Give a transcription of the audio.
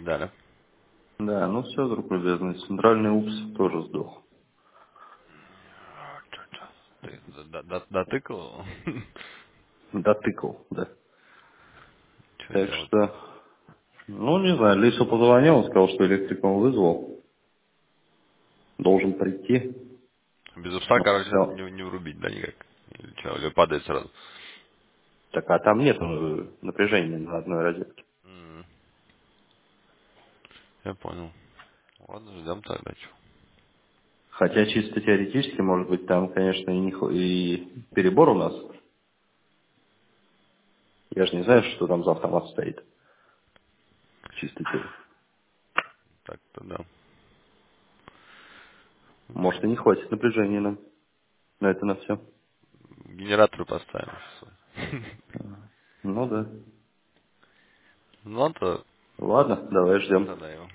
Да, да. Да, ну все, друг любезный, центральный УПС тоже сдох. Чё. Ты дотыкал? Дотыкал, да. Что Так делать? что, ну не знаю, Лису позвонил, он сказал, что электрика он вызвал. Должен прийти. Без уста, Но короче, все. не врубить, да, никак. Или что, или падает сразу. Так, а там нет напряжения на одной розетке. М, Я понял. Ладно, ждем тогда, чё. Хотя чисто теоретически, может быть, там, конечно, и перебор у нас. Я же не знаю, что там за автомат стоит. Чисто теоретически. Так-то да. Может, и не хватит напряжения нам на это на все. Генераторы поставим. Ну да. Ну, то Ладно, давай ждем. тогда его.